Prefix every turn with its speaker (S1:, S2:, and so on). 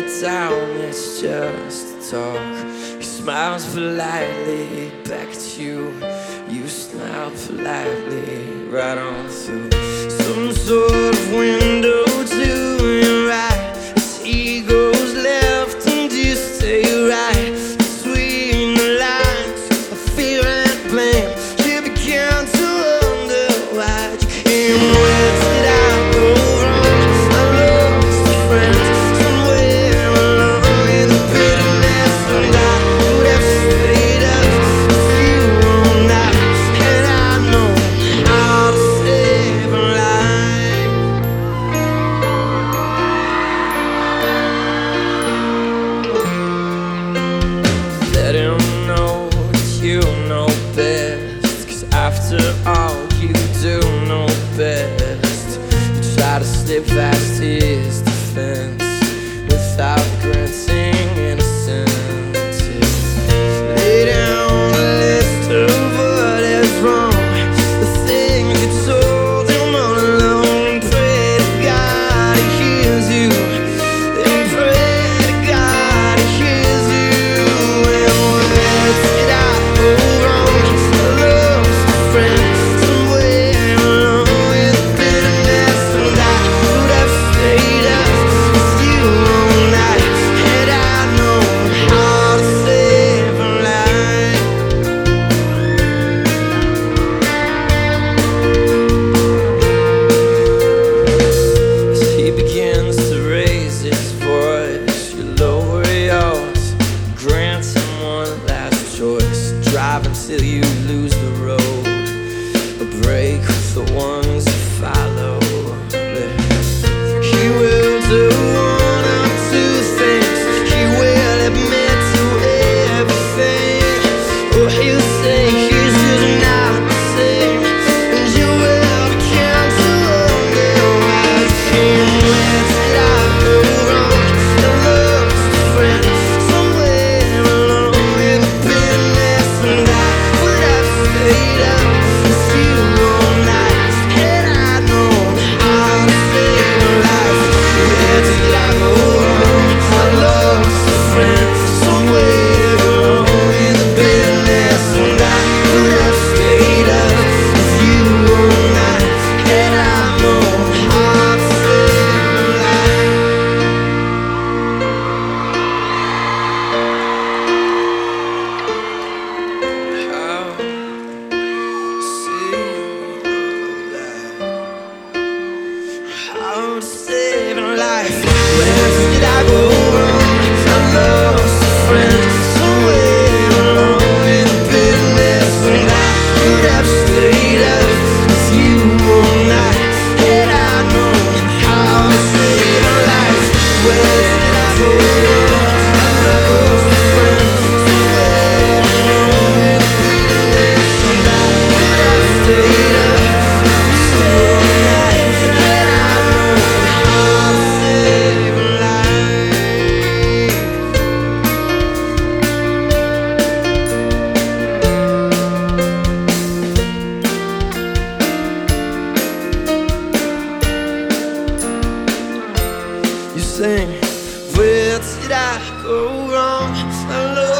S1: it down, it's just talk. He smiles politely back at you. You smile politely right on through some sort of window to your right. As he goes left and you stay right. Between the lines of fear and blame, you begin to wonder why you came. Where did I go wrong? I lost a friend somewhere along in the bitterness, and I would have stayed up with you all night. And I know how to save a life. Let him know that you know best, 'cause after all you do know best. You try to slip past his defense without granting innocence. Lay down a list of what is wrong, the things you told him all along. Pray to God he hears you, and pray to God he hears you. And where did I go wrong? I lost a friend somewhere along in the bitterness, and I could have stayed up with you all night. And I know how to save a life. As he begins to raise his voice, you lower yours, grant him one last choice. Drive until you lose the road, or break with the ones you follow. He will do one of two things. He will admit to everything, or he'll say he's just not the same. And you will begin to wonder why you came. Where did I go wrong? I lost a friend somewhere along in the bitterness, and I would have stayed up with you all night. And I know how to save a life. Where did I go wrong? I lost a friend somewhere along in the bitterness, and I would have stayed up with you all night. And I know how to save a life. How to save a life. Where did I go wrong? I lost a friend somewhere along in the bitterness, and I could have stayed up with you all night. And I know how to save a life. Where did I go wrong? I lost a friend somewhere along in the bitterness, and I could have stayed up with you all night. And I know how to save a life. You sing, where did I go wrong? I